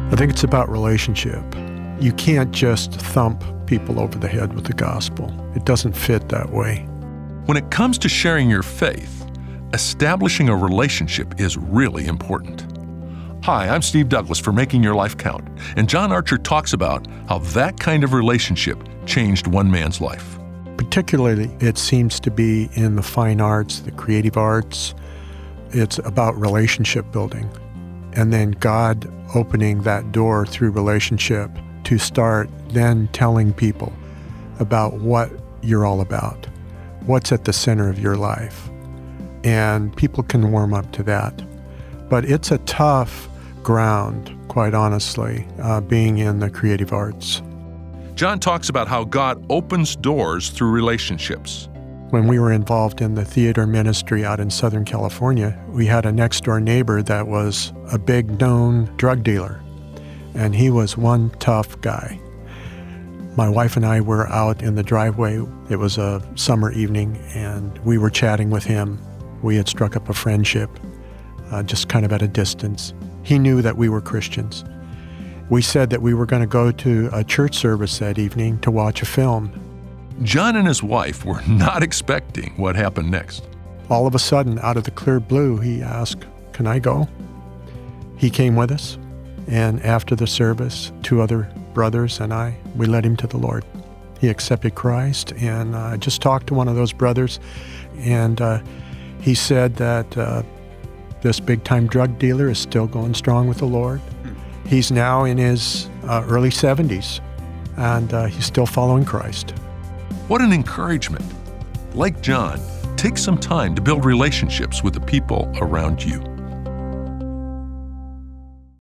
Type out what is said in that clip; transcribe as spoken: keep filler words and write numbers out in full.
I think it's about relationship. You can't just thump people over the head with the gospel. It doesn't fit that way. When it comes to sharing your faith, establishing a relationship is really important. Hi, I'm Steve Douglas for Making Your Life Count, and John Archer talks about how that kind of relationship changed one man's life. Particularly, it seems to be in the fine arts, the creative arts. It's about relationship building. And then God opening that door through relationship to start then telling people about what you're all about, what's at the center of your life. And people can warm up to that. But it's a tough ground, quite honestly, uh, being in the creative arts. John talks about how God opens doors through relationships. When we were involved in the theater ministry out in Southern California, we had a next-door neighbor that was a big known drug dealer, and he was one tough guy. My wife and I were out in the driveway. It was a summer evening, and we were chatting with him. We had struck up a friendship, uh, just kind of at a distance. He knew that we were Christians. We said that we were going to go to a church service that evening to watch a film. John and his wife were not expecting what happened next. All of a sudden, out of the clear blue, he asked, "Can I go?" He came with us, and after the service, two other brothers and I, we led him to the Lord. He accepted Christ, and I uh, just talked to one of those brothers, and uh, he said that uh, this big-time drug dealer is still going strong with the Lord. He's now in his uh, early seventies, and uh, he's still following Christ. What an encouragement. Like John, take some time to build relationships with the people around you.